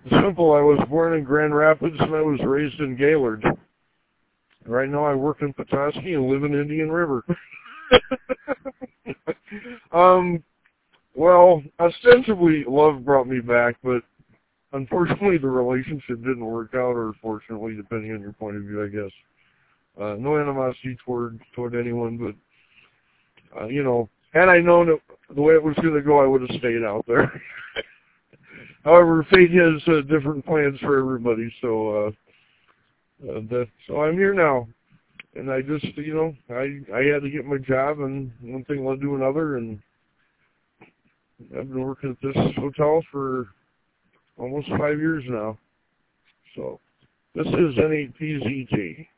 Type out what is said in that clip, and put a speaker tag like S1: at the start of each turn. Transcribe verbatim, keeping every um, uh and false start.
S1: Simple. I was born in Grand Rapids and I was raised in Gaylord. Right now I work in Petoskey and live in Indian River. um, well, ostensibly love brought me back, but unfortunately the relationship didn't work out, or fortunately, depending on your point of view, I guess. Uh, no animosity toward toward anyone, but, uh, you know, had I known it, the way it was going to go, I would have stayed out there. However, fate has uh, different plans for everybody, so uh, uh, that, so I'm here now. And I just, you know, I I had to get my job, and one thing led to another, and I've been working at this hotel for almost five years now. So this is N eight P Z T.